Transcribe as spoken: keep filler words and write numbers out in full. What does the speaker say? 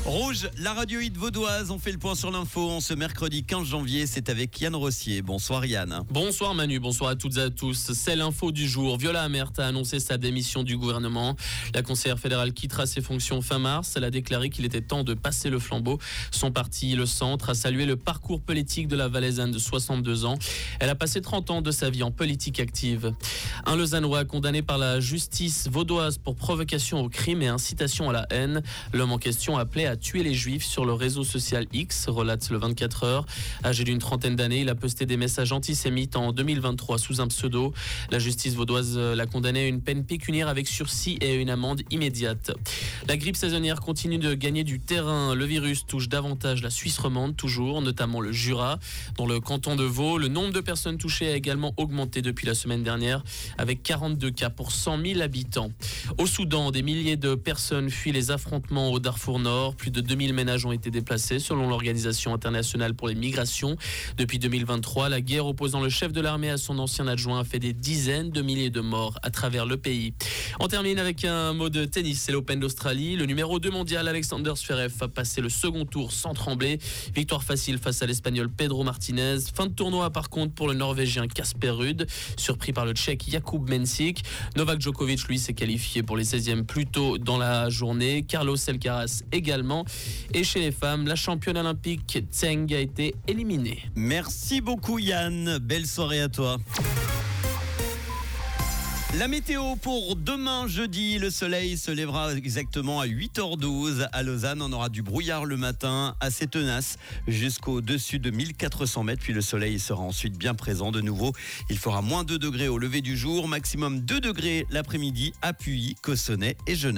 Rouge, la radio hit vaudoise, on fait le point sur l'info en ce mercredi quinze janvier, c'est avec Yann Rossier. Bonsoir Yann. Bonsoir Manu, bonsoir à toutes et à tous. C'est l'info du jour. Viola Amert a annoncé sa démission du gouvernement. La conseillère fédérale quittera ses fonctions fin mars. Elle a déclaré qu'il était temps de passer le flambeau. Son parti, le Centre, a salué le parcours politique de la Valaisanne de soixante-deux ans. Elle a passé trente ans de sa vie en politique active. Un Lausannois condamné par la justice vaudoise pour provocation au crime et incitation à la haine. L'homme en question a appelé à tuer les Juifs sur le réseau social X, relate le vingt-quatre heures. Âgé d'une trentaine d'années, il a posté des messages antisémites en deux mille vingt-trois sous un pseudo. La justice vaudoise l'a condamné à une peine pécuniaire avec sursis et à une amende immédiate. La grippe saisonnière continue de gagner du terrain. Le virus touche davantage la Suisse romande, toujours, notamment le Jura. Dans le canton de Vaud, le nombre de personnes touchées a également augmenté depuis la semaine dernière, avec quarante-deux cas pour cent mille habitants. Au Soudan, des milliers de personnes fuient les affrontements au Darfour Nord. Plus de deux mille ménages ont été déplacés selon l'Organisation internationale pour les migrations. Depuis deux mille vingt-trois, la guerre opposant le chef de l'armée à son ancien adjoint a fait des dizaines de milliers de morts à travers le pays. On termine avec un mot de tennis, c'est l'Open d'Australie. Le numéro deux mondial Alexander Zverev a passé le second tour sans trembler. Victoire facile face à l'Espagnol Pedro Martinez. Fin de tournoi par contre pour le Norvégien Casper Ruud, surpris par le Tchèque Jakub Mensik. Novak Djokovic, lui, s'est qualifié pour les seizièmes plus tôt dans la journée. Carlos Alcaraz également. Et chez les femmes, la championne olympique Tseng a été éliminée. Merci beaucoup Yann, belle soirée à toi. La météo pour demain jeudi, le soleil se lèvera exactement à huit heures douze à Lausanne. On aura du brouillard le matin assez tenace jusqu'au-dessus de mille quatre cents mètres. Puis le soleil sera ensuite bien présent de nouveau. Il fera moins deux degrés au lever du jour, maximum deux degrés l'après-midi à Puy, Cossonay et Genève.